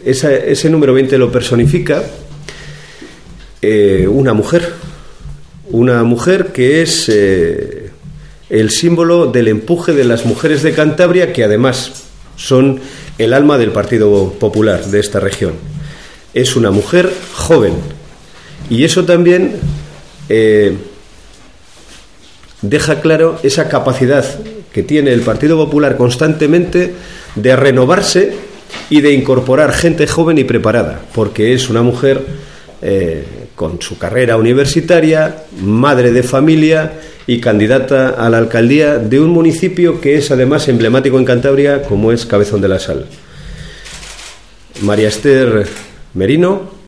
ese número 20 lo personifica una mujer que es el símbolo del empuje de las mujeres de Cantabria, que además son el alma del Partido Popular de esta región. Es una mujer joven, y eso también deja claro esa capacidad que tiene el Partido Popular constantemente de renovarse y de incorporar gente joven y preparada, porque es una mujer con su carrera universitaria, madre de familia y candidata a la alcaldía de un municipio que es además emblemático en Cantabria, como es Cabezón de la Sal. María Esther Merino.